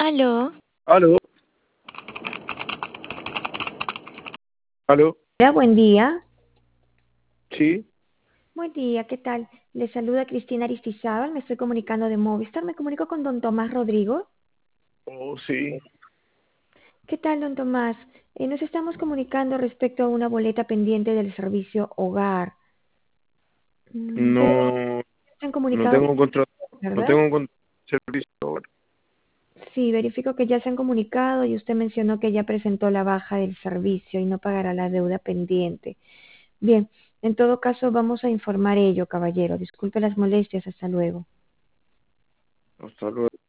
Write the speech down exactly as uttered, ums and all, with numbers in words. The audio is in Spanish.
Aló. Aló, aló, Hola, buen día. sí, Buen día, ¿qué tal? Le saluda Cristina Aristizábal, me estoy comunicando de Movistar. Me comunico con don Tomás Rodrigo. oh, sí, ¿Qué tal, don Tomás? Eh, nos estamos comunicando respecto a una boleta pendiente del servicio hogar. Mm, veo no, que se han no comunicado, tengo contra, no ¿verdad? tengo con servicio ahora. Sí, verifico que ya se han comunicado y usted mencionó que ya presentó la baja del servicio y no pagará la deuda pendiente. Bien, en todo caso vamos a informar ello, caballero. Disculpe las molestias, hasta luego. Hasta luego.